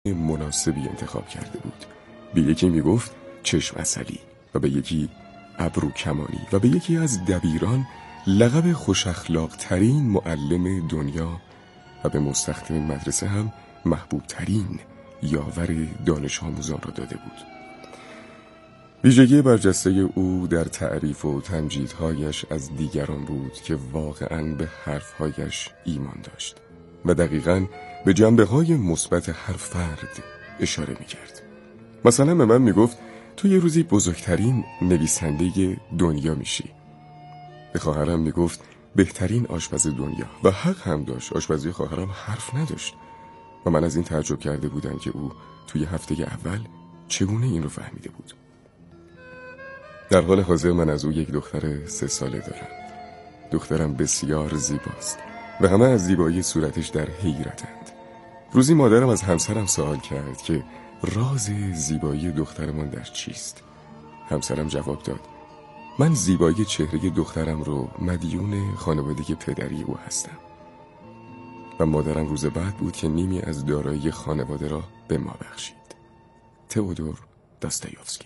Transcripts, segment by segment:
مناسبی انتخاب کرده بود. به یکی میگفت چشم عسلی و به یکی ابرو کمانی و به یکی از دبیران لقب خوش اخلاق ترین معلم دنیا و به مستخدم مدرسه هم محبوب ترین یاور دانش آموزان را داده بود. ویژگی برجسته او در تعریف و تمجیدهایش از دیگران بود که واقعاً به حرفهایش ایمان داشت و دقیقاً به جنبه‌های مثبت هر فرد اشاره می‌کرد. مثلا به من میگفت تو یه روزی بزرگترین نویسنده دنیا میشی. به خواهرم میگفت بهترین آشپز دنیا و حق هم داشت. آشپزی خواهرم حرف نداشت و من از این تعجب کرده بودم که او توی هفته اول چگونه این رو فهمیده بود. در حال حاضر من از او یک دختر 3 ساله دارم. دخترم بسیار زیباست و همه از زیبایی صورتش در حیرتند. روزی مادرم از همسرم سوال کرد که راز زیبایی دخترمان در چیست؟ همسرم جواب داد من زیبایی چهره دخترم رو مدیون خانواده پدری او هستم. و مادرم روز بعد بود که نیمی از دارایی خانواده را به ما بخشید. تئودور داستایوفسکی.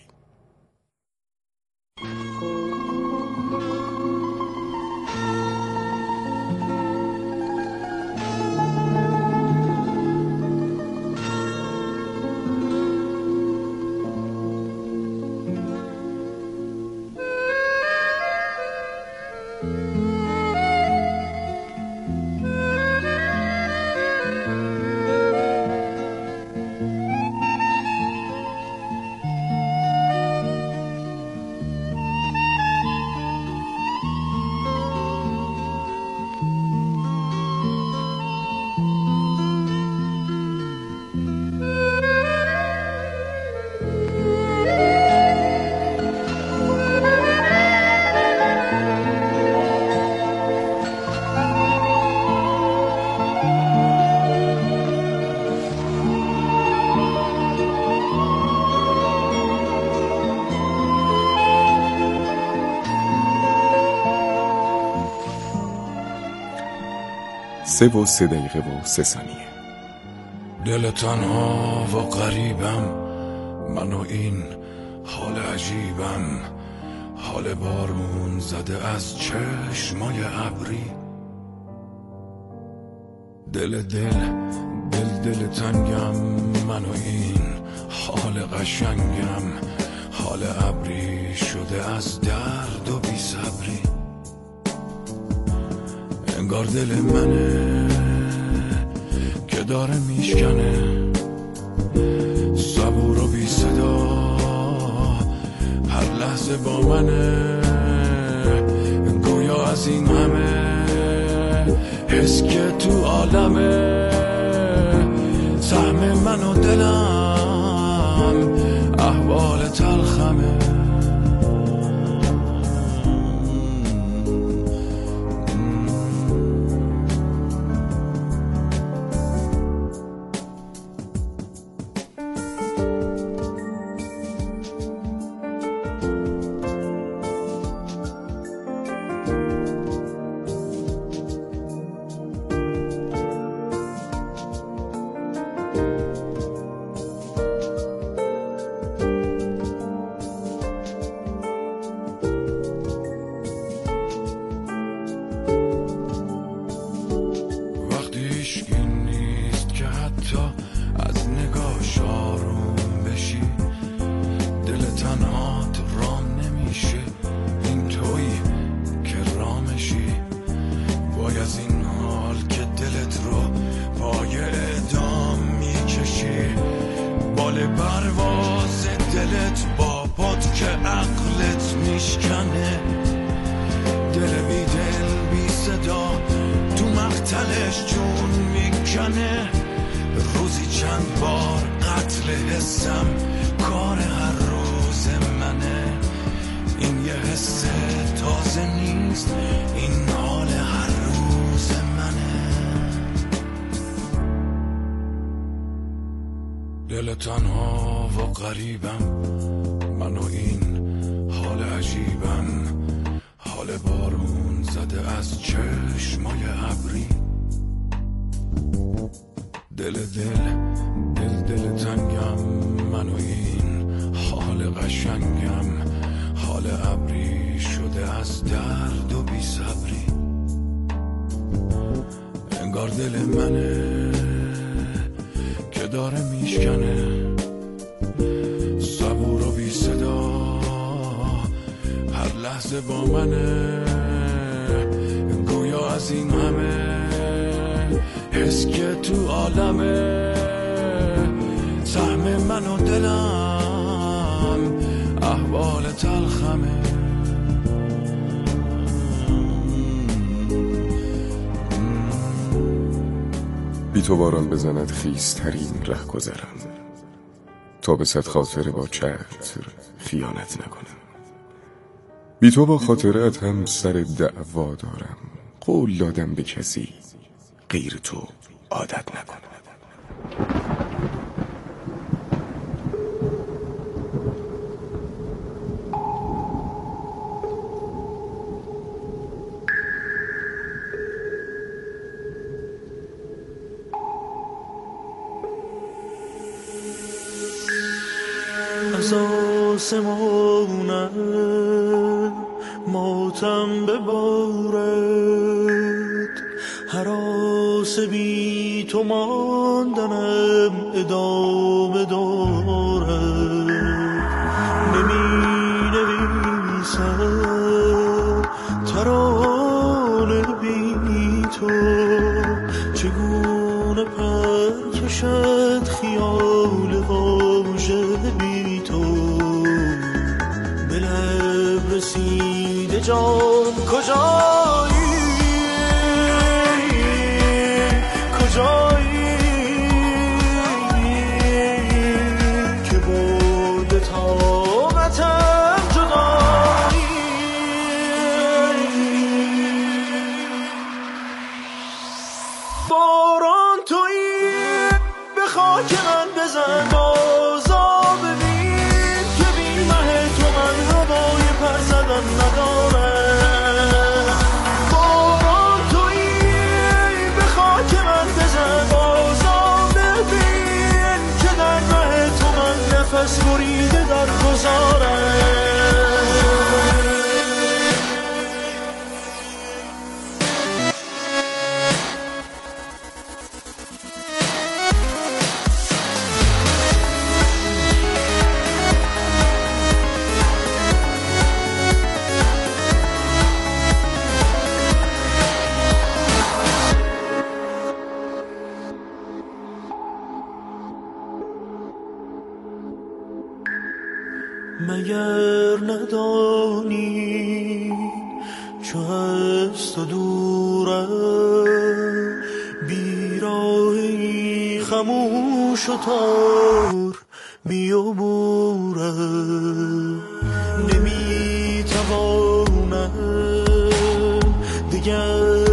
سه و 3 دقیقه و 3 ثانیه. دل تنها و غریبم، من و این حال عجیبم، حال بارون زده از چشمای ابری. دل تنگم، من و این حال قشنگم، حال ابری شده از درد و بی صبری. انگار دل منه که داره میشکنه، صبور و بی صدا هر لحظه با منه. گویا از این همه حس که تو عالمه، سهم من و دلم احوال تلخمه. از نگاهش آروم بشی، دل تنهات رام نمیشه، این تویی که رامشی. وای از این حال که دلت رو پای اعدام میکشی، بال پرواز دلت با پات که عقلت میشکنه. دل بی دل بی صدا تو مقتلش جون میکنه. روزی چند بار قتل حسم کار هر روز منه. این یه حس تازه نیست، این حال هر روز منه. دل تنها و غریبم، من و این حال عجیبم، حال بارون زده از چشمای ابری. دل دل تنگم من و این حال قشنگم، حال ابری شده از درد و بی صبری. انگار دل منه که داره میشکنه، صبور و بی صدا هر لحظه با منه. گویا از این همه حس که تو عالمه، سهم من و دلم احوال تلخمه. بی تو باران بزند خیزترین ره گذرم، تا به صد خاطره با چتر خیانت نکنم. بی تو با خاطرت هم سر دعوا دارم، قول دادم به کسی غیر تو عادت نکنم. از آسمانم ماتم ببارد، هراس بی تو ماندنم ادامه دارد. نمی نویسم ترانه بی تو، چگونه پر کشد خیال واژه بی تو. به لب رسیده جان کجایی، کجایی که برده طاقتم جدایی. باران تویی به خاک من بزن، بازا ببین که بی مه تو من هوای پر زدن ندارم. باران تویی به خاک من بزن، بازا ببین که در مه تو من نفس بریده در گذارم. مگر ندانی چو از تو دورم، بیراهی خموش و تار بیابورم. نمیتوانم دگر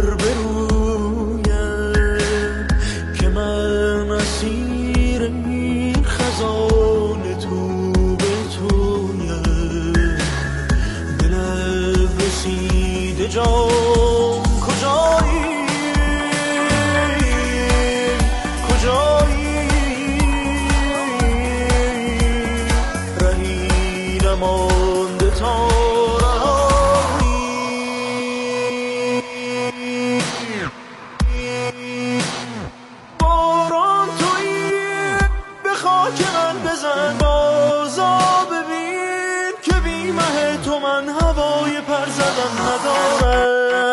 برویم که من اسیر این خزان تو جان. کجایی، کجایی رهی نمانده تا رهایی. باران تویی به خاک من بزن، بازا ببین که بی مه تو من هوای پر زدن ندارم.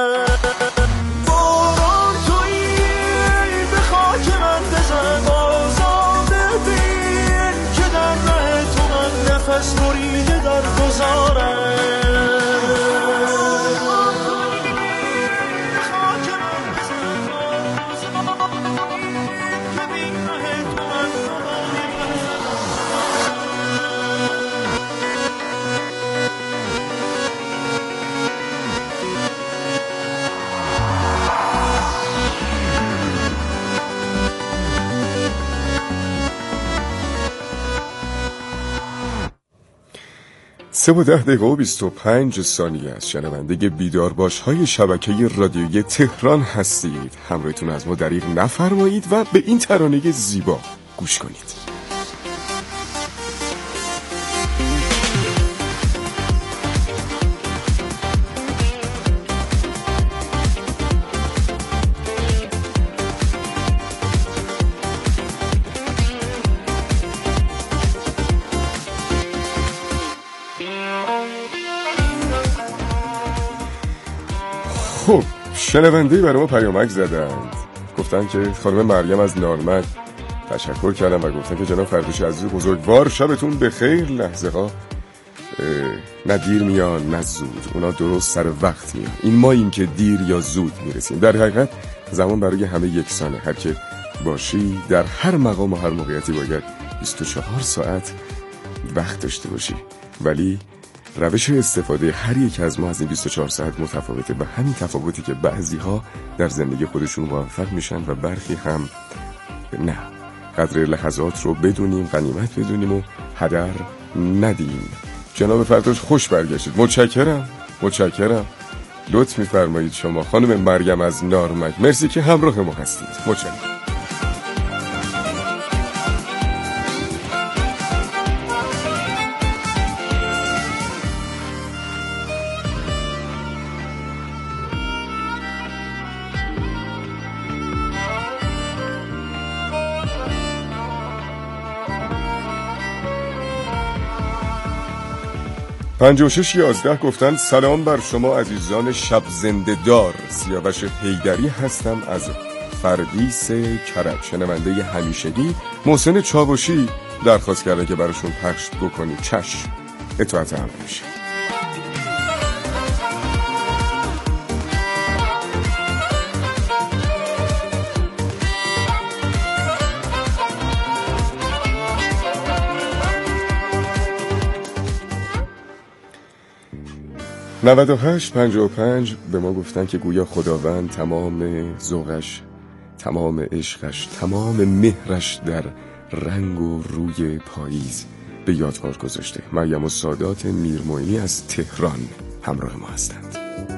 باران تویی به خاک من بزن، بازا ببین که در مه تو من نفس بریده در گذارم. سه و 10 دقیقه و 25 ثانیه از شنونده بیدار باش های شبکه رادیویی تهران هستید. همراهتون از ما دریغ نفرمایید و به این ترانه زیبا گوش کنید. خب شنونده‌ای برای ما پیامک زدند، گفتن که خانم مریم از نارمد تشکر کردم و گفتن که جناب فردوسی عزیز بزرگوار شبتون بخیر. لحظه ها نه دیر میان نه زود، اونا درست سر وقت میان. این ماییم که دیر یا زود میرسیم. در حقیقت زمان برای همه یکسانه. هر که باشی در هر مقام و هر موقعیتی باید 24 ساعت وقت داشته باشی، ولی روش استفاده هر یک از ما از این 24 ساعت متفاوته و همین تفاوتی که بعضی ها در زندگی خودشون موفق میشن و برخی هم نه. قدر لحظات رو بدونیم، غنیمت بدونیم و هدر ندیم. جناب فردوس خوش برگشتید. متشکرم. لطف می‌فرمایید شما خانم مریم از نارمک. مرسی که همراه ما هستید. متشکرم. پنجاه و 11 گفتن سلام بر شما عزیزان شب زنده دار. سیاوش حیدری هستم از فردیس کرج. شنونده همیشگی. محسن چاوشی درخواست کرده که براشون پخش بکنی. چشم، اطاعت امر میشه. (98 55) به ما گفتن که گویا خداوند تمام ذوقش، تمام عشقش، تمام مهرش در رنگ و روی پاییز به یادگار گذاشته. مریم السادات میرموینی از تهران همراه ما هستند.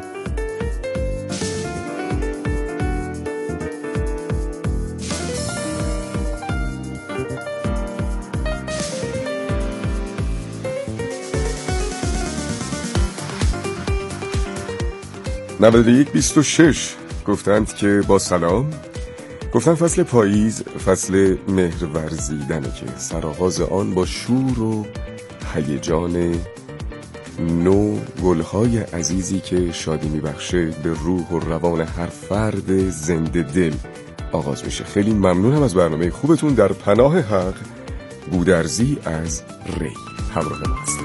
(91 26) گفتند که با سلام. گفتن فصل پاییز فصل مهر ورزیدنه که سرآغاز آن با شور و هیجان نو، گلهای عزیزی که شادی میبخشه به روح و روان هر فرد زنده دل آغاز میشه. خیلی ممنونم از برنامه خوبتون. در پناه حق، گودرزی از ری همراه ما هستم.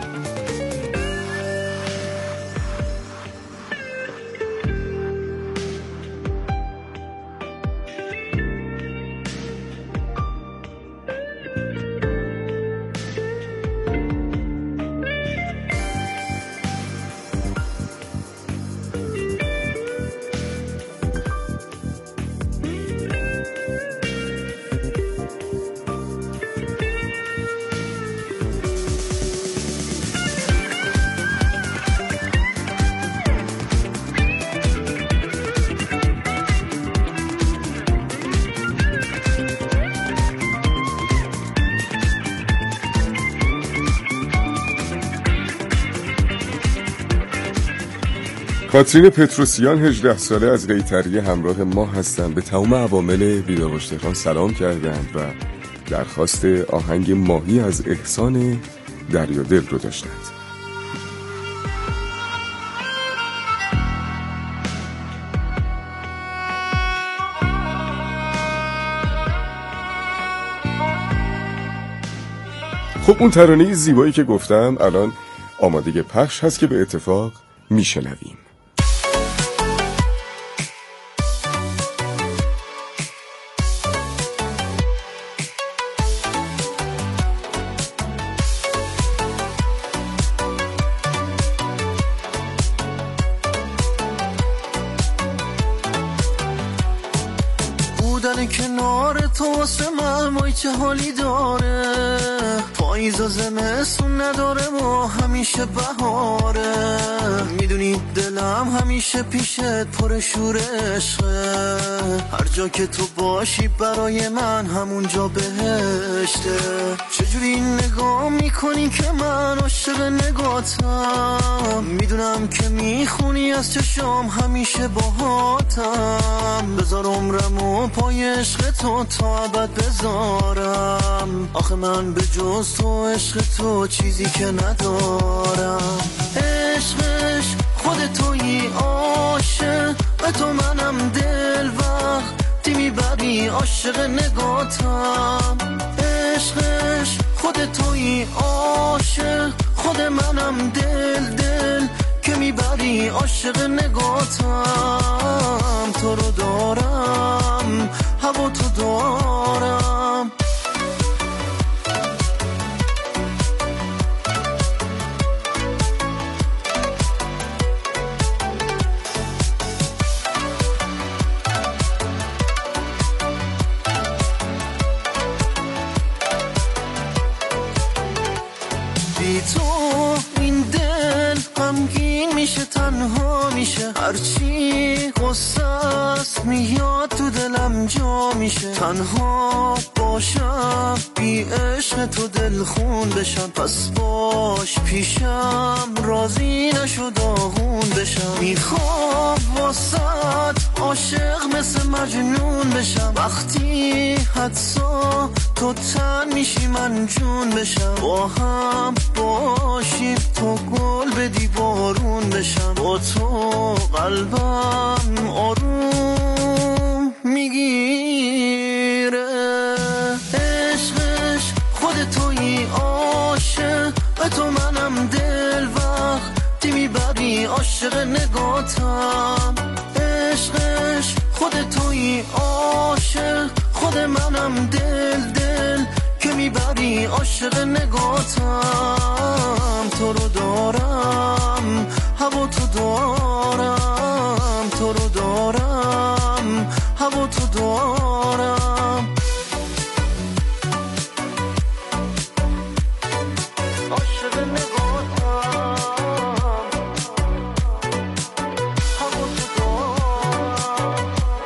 کاترین پتروسیان 18 ساله از قیطریه همراه ما هستند. به تمام عوامل بیدارباش تهران سلام کردند و درخواست آهنگ ماهی از احسان دریادل رو داشتند. خب اون ترانه زیبایی که گفتم الان آماده پخش هست که به اتفاق میشنویم. بودن کنار تو واسه من وای چه حالی داره. پاییز و زمستون نداره و همیشه بهاره. میدونی دلم همیشه پیشت پر شور عشقه. هر جا که تو باشی برای من همونجا بهشته. چجوری نگاه میکنی که من عاشق نگاتم. میدونم که میخونی از چشام همیشه باهاتم. بذار عمرمو پای عشق تو تا ابد بذارم. آخه من به جز تو عشق تو چیزی که ندارم. عشقش خود تویی عاشق به تو منم دل وقتی میبری عاشق نگاتم عشقش خود توی عاشق خود منم دل که میبری عاشق نگاتم تو رو دارم هوا تو دارم بی تو این دل غمگین میشه تنها میشه هرچی غصه است میاد تو دلم جا میشه تنها باشم بی عشق تو دل خون بشم پس باش پیشم راضی نشد آغون بشم میخوام واسط عاشق مثل مجنون بشم وقتی حدسا تو تن میشی من جون بشم با هم باشیم تو گل بدی بارون بشم با تو قلبم آروم میگیره عشقش خود توی عاشق به تو منم دل وقتی میبری عاشق نگاتم عشقش خود توی عاشق خود منم دل که میبری عاشق نگاتم تو رو دارم هوا تو دارم تو رو دارم هوا تو دارم عاشق نگاتم هوا تو دارم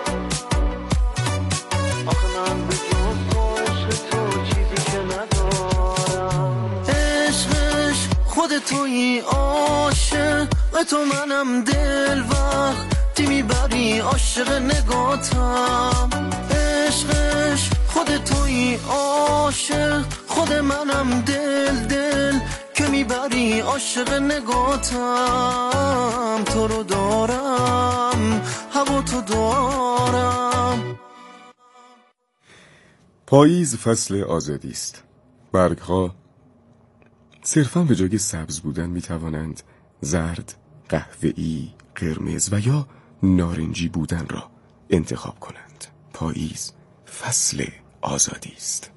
آخه من به جز عشق تو چیزی که ندارم عشقش خود توی عاشق به تو منم دل وقتی میبری عاشق نگاتم عشقش خود توی عاشق خود منم دل که میبری عاشق نگاتم تو رو دارم هوا تو دارم پاییز فصل آزادی است. برگها صرفاً به جای سبز بودن می توانند زرد، قهوه‌ای، قرمز و یا نارنجی بودن را انتخاب کنند. پاییز فصل آزادی است.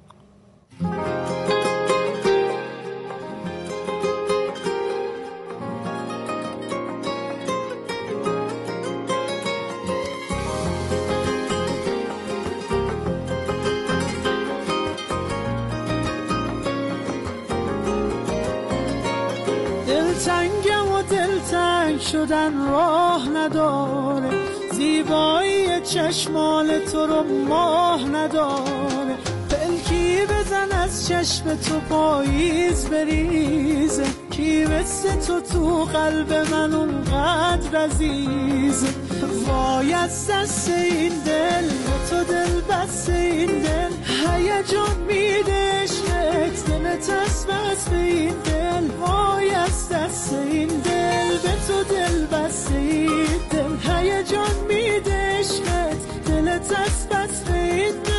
دلتنگم و دلتنگ شدن راه نداره زیبایی چشمان تو رو ماه نداره پلکی بزن از چشم تو پاییز بریزه کی مثل تو قلب من اونقدر عزیزه وای از دست این دل به تو دل بست این دل هیجان میده عشقت دلت از بس به این دل وای از دست این دل به تو دل بست این دل هیجان میده عشقت دلت از بس به این دل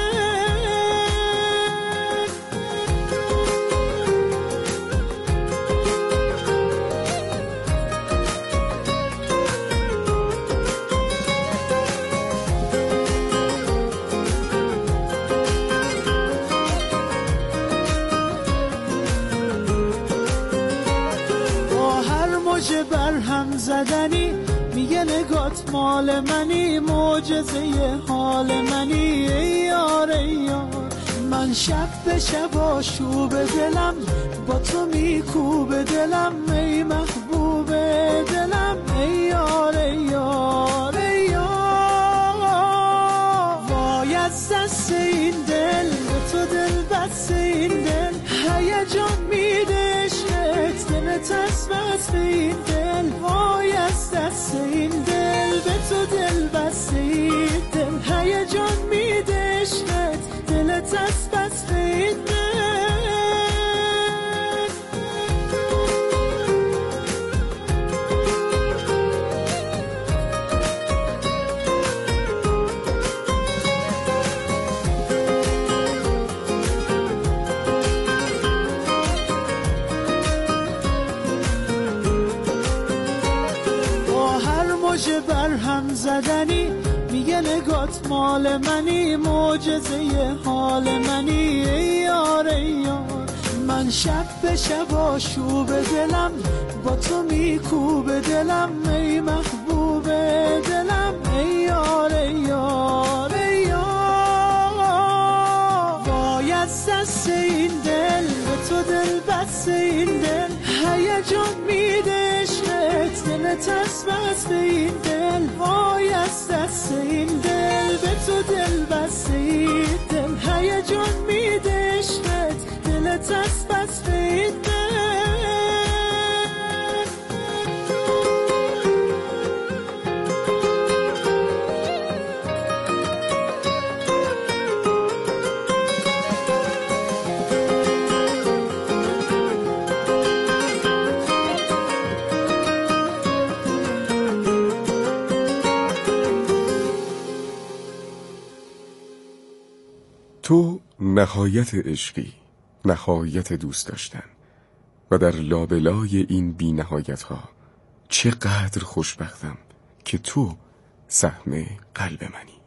برهم زدنی میگه نگات مال منی معجزه حال منی ای یار ای یار من شب به شب آشوب دلم با تو میکوب دلم ای محبوب دلم ای یار ای یار ای یار وای از دست این دل به تو دل بست این دل هیجان میده عشقت دلت از بس به این دل وای از دست این دل به تو دل بست این دل هیجان میده عشقت دلت از بس به این دل یه برهم زدنی میگه نگات مال منی، معجزه حال منی. ای یار ای یار من شب به شب آشوب دلم، با تو میکوب دلم. ای محبوب دلم ای یار ای یار ای یار. وای از دست این دل به تو دل بس این دل، هیجان میده عشقت دلت از بس این دل. وای از دست این دل به تو دل بس این دل، هیجان میده عشقت دلت از بس این دل. تو نهایت عشقی، نهایت دوست داشتن، و در لابلای این بی نهایت ها چقدر خوشبختم که تو سهم قلب منی.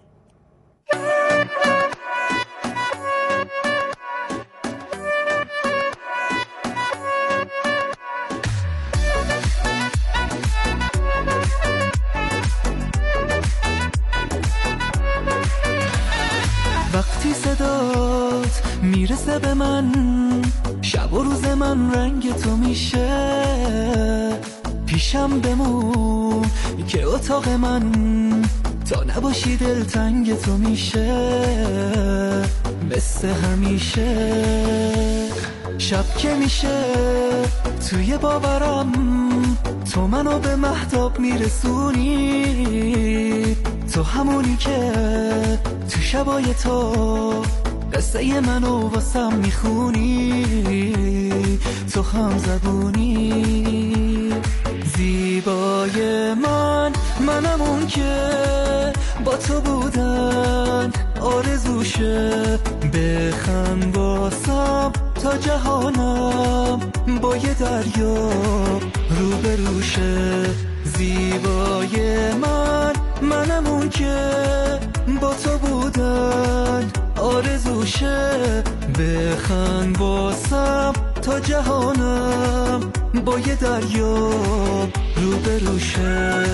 وقتی صدات میرسه به من، شب و روز من رنگ تو میشه. پیشم بمون که اتاق من تا نباشی دلتنگ تو میشه. مثل همیشه شب که میشه توی باورم، تو منو به مهتاب میرسونی. تو همونی که تو شبای تو قصه منو واسم میخونی. تو هم زبونی زیبای منم اون که با تو بودن آرزوشه. بخند واسم تا جهانم با یه دریا روبروشه. زیبای منم اون که با تو بودن آرزوشه. بخند واسم تا جهانم با یه دریا روبروشه.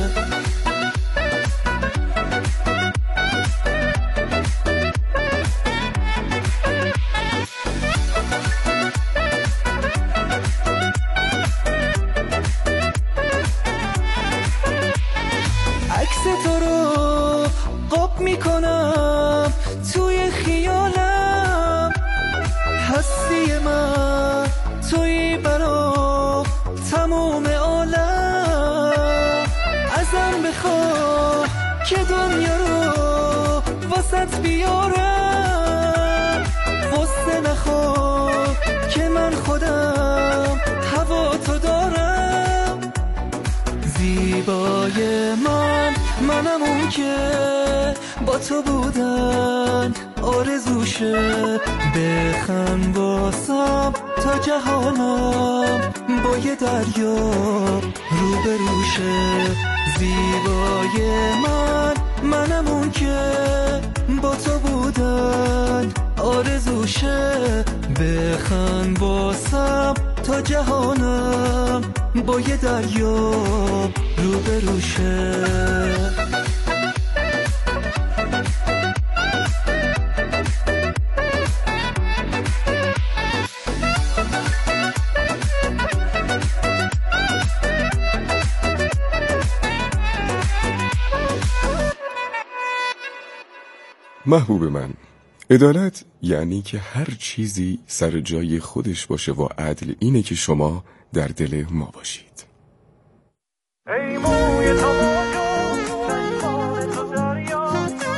میکنم توی خیالم، هستی من توی برا تموم عالم. ازم بخواه که دنیا رو واسط بیارم، غصه نخواه که من خودم هوا تو دارم. زیبای منم اون که با تو بودن آرزوشه. بخند واسم تا جهانم با یه دریا روبروشه. زیبای منم اون که با تو بودن آرزوشه. بخند واسم تا جهانم با یه دریا روبروشه. محبوب من، عدالت یعنی که هر چیزی سر جای خودش باشه و عدل اینه که شما در دل ما باشید. ای موی تماشا چشمان تو دریا،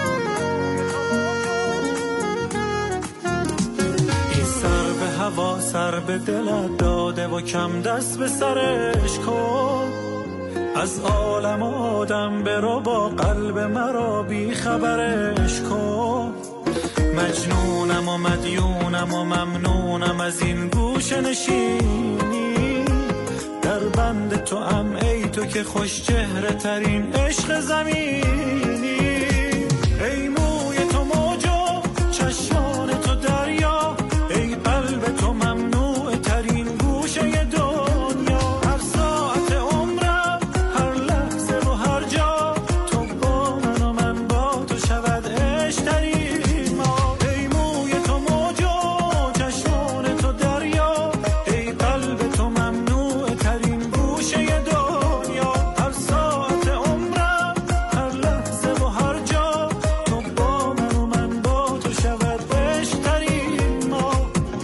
این سر به هوا سر به دلت داده و کم دست به سرش کن. از عالم آدم برو با قلب مرا بی خبرش کن. مجنونم و مدیونم و ممنونم از این گوشه نشینی، در بند تو ام ای تو که خوش چهره ترین عشق زمینی. ای موی تو موجا چشمان تو دریا، ای قلب تو ممنوع ترین گوشه دنیا. هر ساعت عمرم هر لحظه و هر جا تو با من و من با تو شود عشق ترین ما. ای موی تو موجا چشمان تو دریا، ای قلب تو ممنوع ترین گوشه دنیا. هر ساعت عمرم هر لحظه و هر جا تو با من و من با تو شود عشق ترین ما.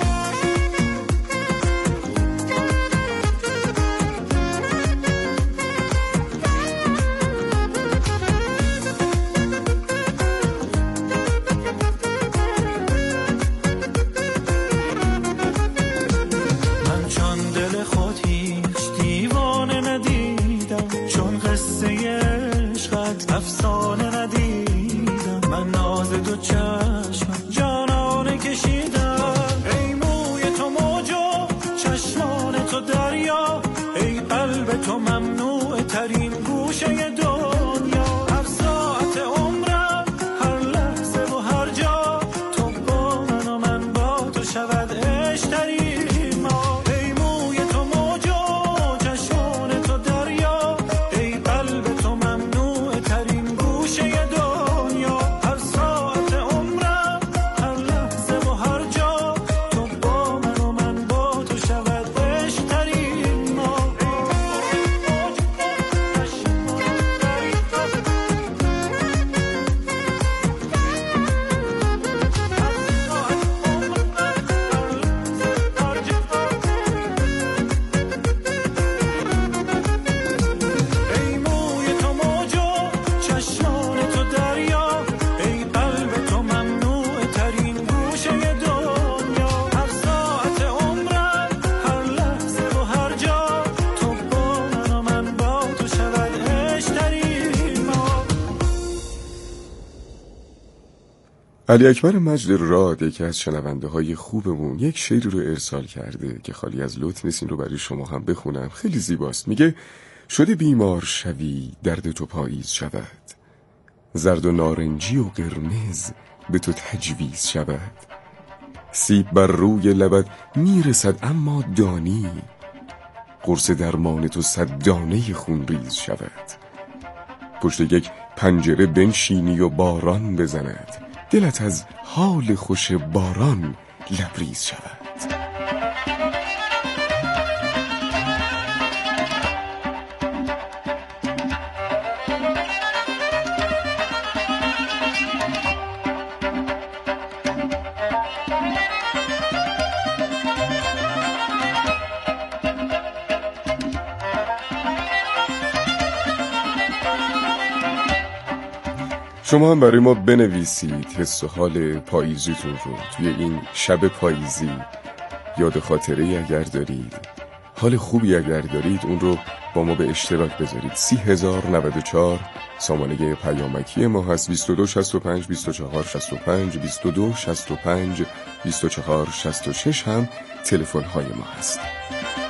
من چون دل خود هیچ دیوانه ندیدم، چون قصه عشقت افسانه ندیدم. من ناز دو چشم جانانه کشیدم. ای موی تو موجا چشمان تو دریا، ای قلب تو ممنوع ترین گوشه دنیا. هر ساعت عمرم هر لحظه و هر جا تو با من و من با تو شود عشق ترین ما. ای موی تو موجا چشمان تو دریا، ای قلب تو ممنوع ترین گوشه دنیا. هر ساعت عمرم هر لحظه و هر جا تو با من و من با تو شود عشق ترین ما. ای موی تو موجا چشمان تو دریا، ای قلب تو ممنوع ترین گوشه دنیا. هر ساعت عمرم هر لحظه و هر جا تو با من و من با تو شود عشق ترین ما. علی اکبر مجد راد یکی از شنونده های خوبمون یک شعری رو ارسال کرده که خالی از لطف نیست، این رو برای شما هم بخونم. خیلی زیباست. میگه شده بیمار شوی درد تو پاییز شود، زرد و نارنجی و قرمز به تو تجویز شود. سیب بر روی لبت میرسد اما دانی، قرص درمان تو 100 دانه خونریز شود. پشت یک پنجره بنشینی و باران بزند، دلت از حال خوش باران لبریز شود. شما هم برای ما بنویسید حس و حال پاییزیتون رو توی این شب پاییزی. یاد خاطره اگر دارید، حال خوبی اگر دارید، اون رو با ما به اشتراک بذارید. 30094 سامانه پیامکی ما هست. 2265 2465 2265 2466 هم تلفن های ما هست.